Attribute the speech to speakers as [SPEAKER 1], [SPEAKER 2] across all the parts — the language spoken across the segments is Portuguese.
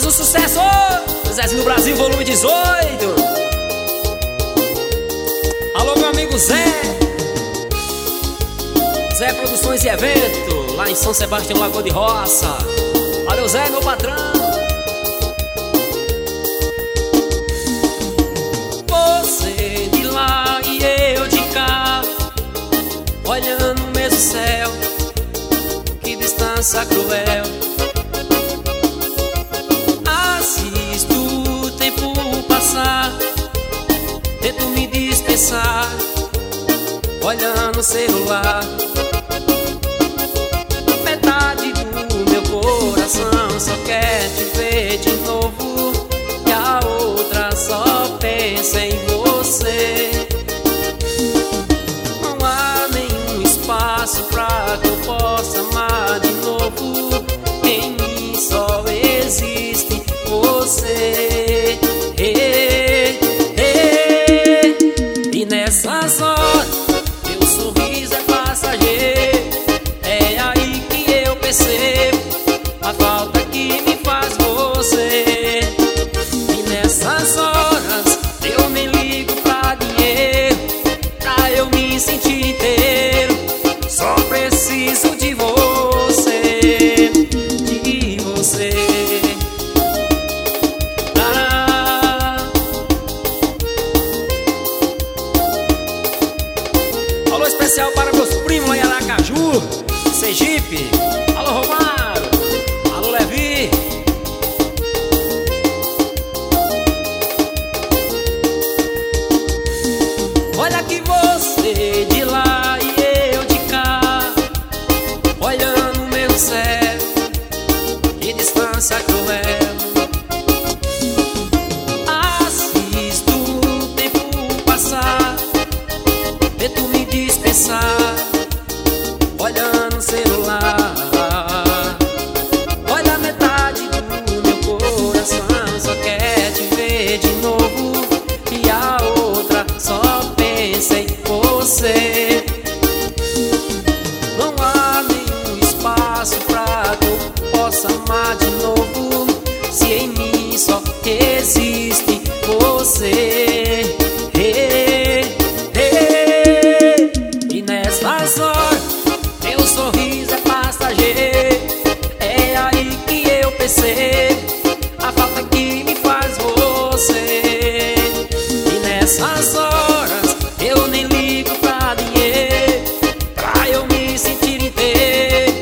[SPEAKER 1] Mais um sucesso, Zezinho do Brasil, volume 18. Alô, meu amigo Zé Produções e Evento, lá em São Sebastião, Lagoa de Roça. Valeu, Zé, meu patrão. Você de lá e eu de cá, olhando o mesmo céu, que distância cruel. Assisto o tempo passar, tento me dispensar, olhando o celular. Metade do meu coração só quer te ver de novo, e a outra só pensa em você. Não há nenhum espaço pra que eu possa amar de novo. Em mim só existe você. E nessas horas meu sorriso é passageiro. É aí que eu percebo a falta que me faz você. E nessas horas eu nem ligo pra dinheiro, pra eu me sentir inteiro. Só preciso de você, de você. Alô especial para meus primos lá em Aracaju, Sergipe. Alô Romário, alô Levi. Olha que você de lá e eu de cá, olhando o meu céu, que distância cruel. Assisto o tempo passar, tento me dispensar, olhando o celular. Olha, metade do meu coração só quer te ver de novo, e a outra só pensa em você. Não há nenhum espaço pra que eu possa amar de novo, se em mim só existe você. E nessas horas meu sorriso é passageiro. É aí que eu percebo a falta que me faz você. E nessas horas eu nem ligo pra dinheiro, pra eu me sentir inteiro.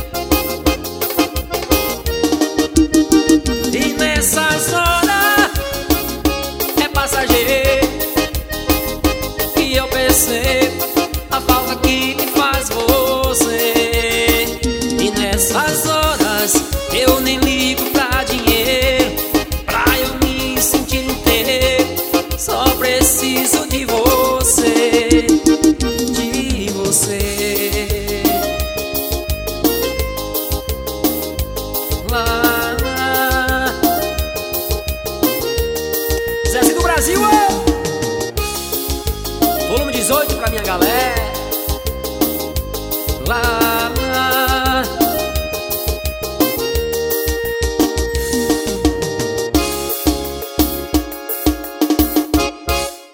[SPEAKER 1] E nessas horas é passageiro que eu percebo a falta que me faz você. E nessas horas eu nem ligo pra dinheiro, pra eu me sentir inteiro. Só preciso de você, de você. Lá, lá. Zezinho do Brasil, volume 18 pra minha galera. Lá